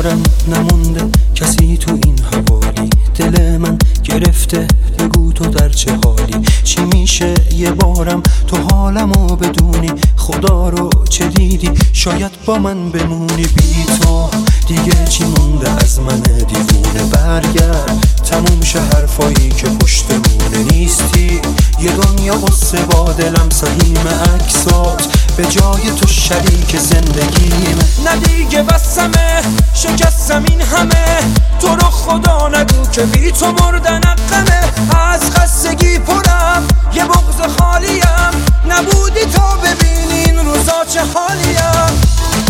یارم نمونده کسی تو این حوالی، دل من گرفته بگو تو در چه حالی. چی میشه یه بارم تو حالمو بدونی، خدا رو چه دیدی شاید با من بمونی. بی تو دیگه چی مونده از من دیوونه، برگرد تموم شه حرفایی که پشتمونه نیستی. یه دنیا غصه با دلم سهیم عکسات، به جای تو شریک زندگیم. نه دیگه بسمه شکستم این همه، تو رو خدا نگو که بی تو مردن غمه. از خستگی پرم یه بغض خالیم، نبودی تا ببینی این روزا چه حالیم.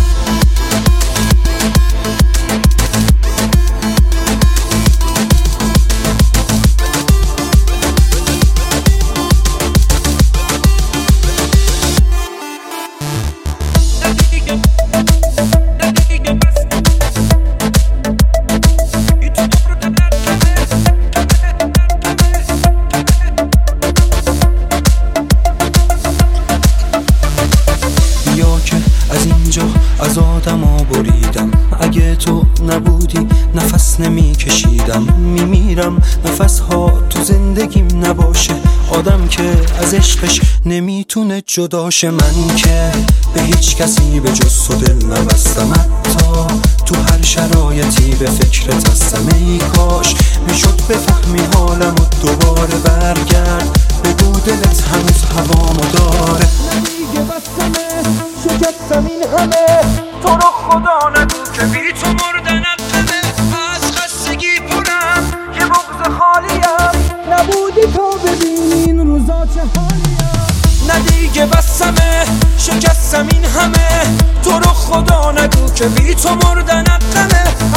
از آدما بریدم، اگه تو نبودی نفس نمی کشیدم. میمیرم نفس ها تو زندگیم نباشه، آدم که از عشقش نمیتونه جداشه. من که به هیچ کسی به جز تو دل نبستم، حتی تو هر شرایطی به فکرت هستم. ای کاش میشد بفهمی حالم و دوباره برگرد، بگو دلت هنوز هوامو داره. دیگه بسمه شکستم این همه، تو رو خدا نگو که بی تو مردن غمه. از خستگی پرم یه بغض خالیم، نبودی تا ببینی این روزا چه حالیم. نه دیگه بسمه شکستم این همه، تو رو خدا نگو که بی تو مردن غمه.